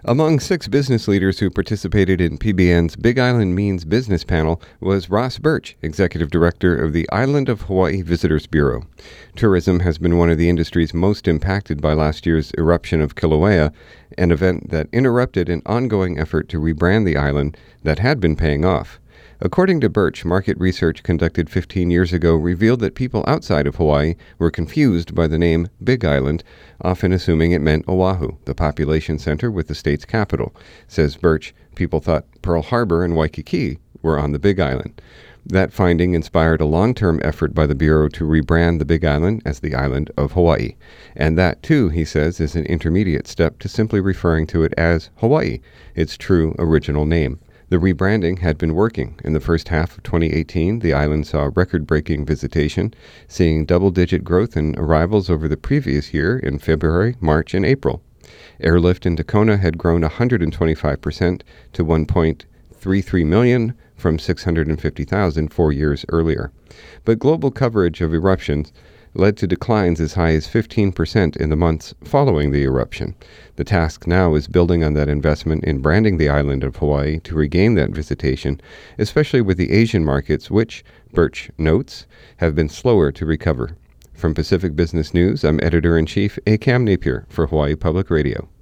Among 6 business leaders who participated in PBN's Big Island Means Business panel was Ross Birch, Executive Director of the Island of Hawaii Visitors Bureau. Tourism has been one of the industries most impacted by last year's eruption of Kilauea, an event that interrupted an ongoing effort to rebrand the island that had been paying off. According to Birch, market research conducted 15 years ago revealed that people outside of Hawaii were confused by the name Big Island, often assuming it meant Oahu, the population center with the state's capital. Says Birch, people thought Pearl Harbor and Waikiki were on the Big Island. That finding inspired a long-term effort by the Bureau to rebrand the Big Island as the Island of Hawaii. And that, too, he says, is an intermediate step to simply referring to it as Hawaii, its true original name. The rebranding had been working. In the first half of 2018, the island saw record-breaking visitation, seeing double-digit growth in arrivals over the previous year in February, March, and April. Airlift into Kona had grown 125% to 1.33 million from 650,000 4 years earlier. But global coverage of eruptions led to declines as high as 15% in the months following the eruption. The task now is building on that investment in branding the island of Hawaii to regain that visitation, especially with the Asian markets, which, Birch notes, have been slower to recover. From Pacific Business News, I'm Editor-in-Chief A. Cam Napier for Hawaii Public Radio.